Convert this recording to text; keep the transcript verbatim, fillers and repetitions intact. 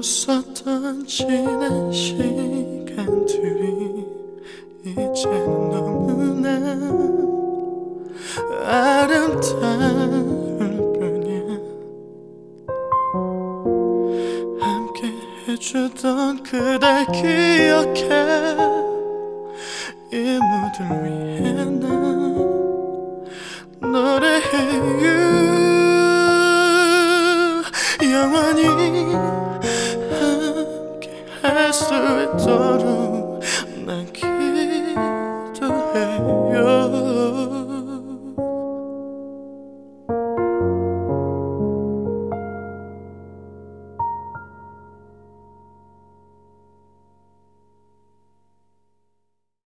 있었던 지난 시간들이 이제는 너무나 아름다울 뿐이야. 함께 해주던 그댈 기억해. 이 무들 위해 난 노래해요. 영원히 함께 할 수 있도록